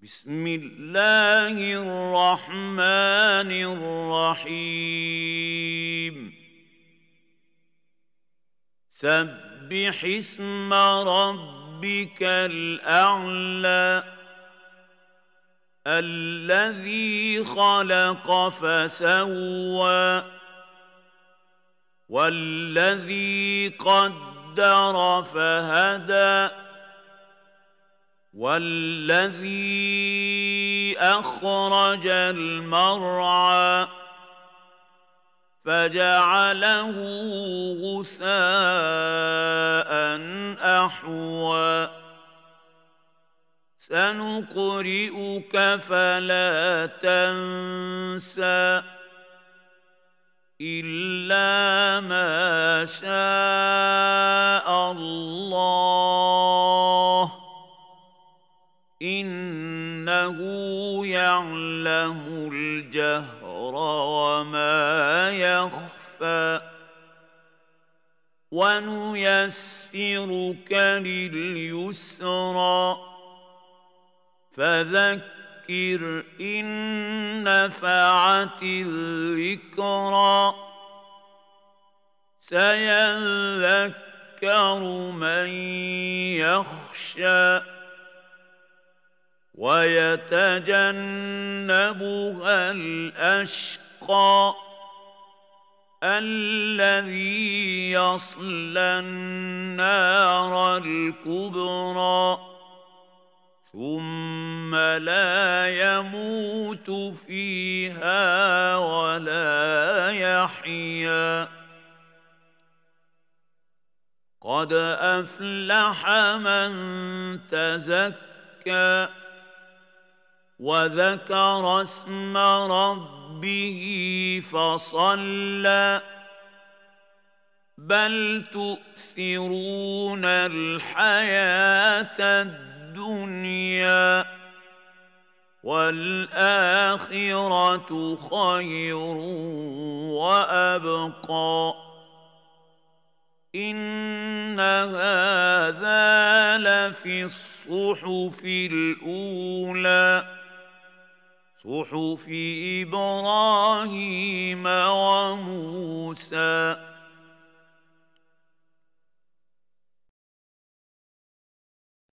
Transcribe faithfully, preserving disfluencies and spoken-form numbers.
بسم الله الرحمن الرحيم سبح اسم ربك الأعلى الذي خلق فسوى والذي قدر فهدى والذي أخرج المرعى فجعله غثاء أحوى سنقرئك فلا تنسى إلا ما شاء الله إنه يعلم الجهر وما يخفى ونيسرك لليسرى فذكر إن نفعت الذكرى سيذكر من يخشى ويتجنبها الأشقى الذي يصلى النار الكبرى ثم لا يموت فيها ولا يحيا قد أفلح من تزكى وذكر اسم ربه فصلى بل تؤثرون الحياة الدنيا والآخرة خير وأبقى إن هذا لفي الصحف الأولى صحف إبراهيم وموسى